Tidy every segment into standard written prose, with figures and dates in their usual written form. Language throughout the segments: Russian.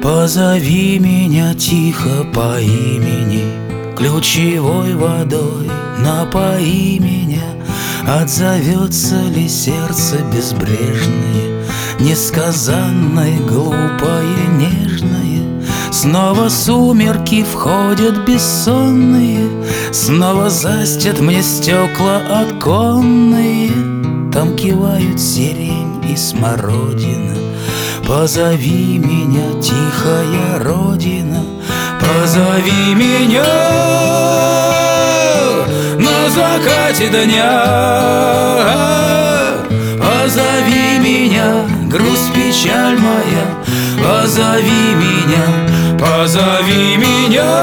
Позови меня тихо по имени, ключевой водой напои меня. Отзовется ли сердце безбрежное, несказанное, глупое, нежное? Снова сумерки входят бессонные, снова застят мне стекла оконные. Там кивают сирень и смородина. Позови меня, тихая родина, позови меня на закате дня. Позови меня, грусть, печаль моя, позови меня, позови меня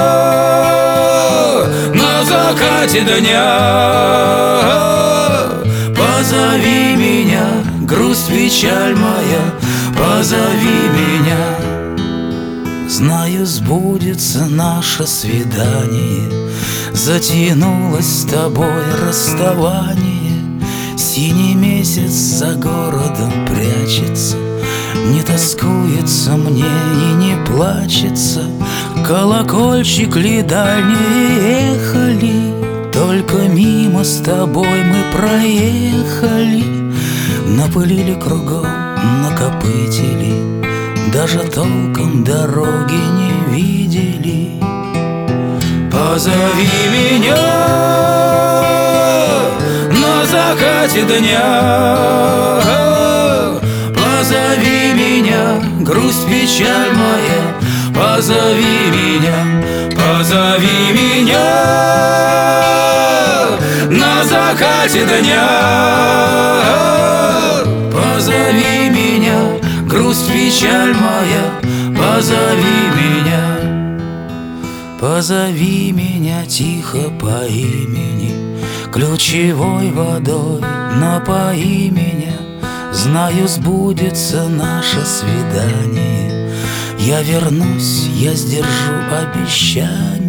на закате дня. Позови меня, грусть, печаль моя, позови меня. Знаю, сбудется наше свидание, затянулось с тобой расставание. Синий месяц за городом прячется, не тоскуется мне и не плачется. Колокольчик ли дальние ехали, только мимо с тобой мы проехали. Напылили кругом, накопытили, даже толком дороги не видели. Позови меня на закате дня. Позови меня, грусть, печаль моя, позови меня, позови меня на закате дня. Позови меня, грусть, печаль моя, позови меня. Позови меня тихо по имени, ключевой водой напои меня. Знаю, сбудется наше свидание, я вернусь, я сдержу обещание.